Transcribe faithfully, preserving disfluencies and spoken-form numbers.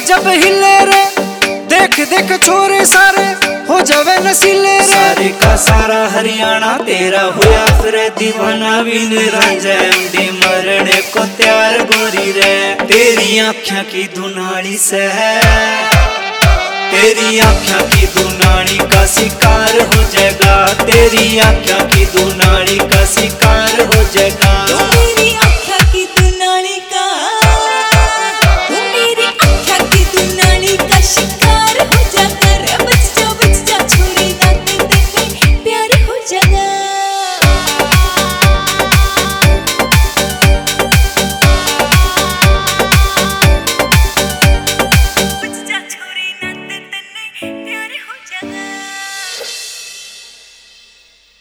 जब हिले रे, देख देख छोरे सारे हो जावे नसीले रे। सारे का सारा हरियाणा तेरा हुआ फिर दीवाना बिन रांझे मरने को तैयार गोरी रे। तेरी आँखों की दुनाली से है, तेरी आँखों की दुनाली का शिकार हो जाएगा, तेरी आँखों की दुनाली का शिकार हो जाएगा।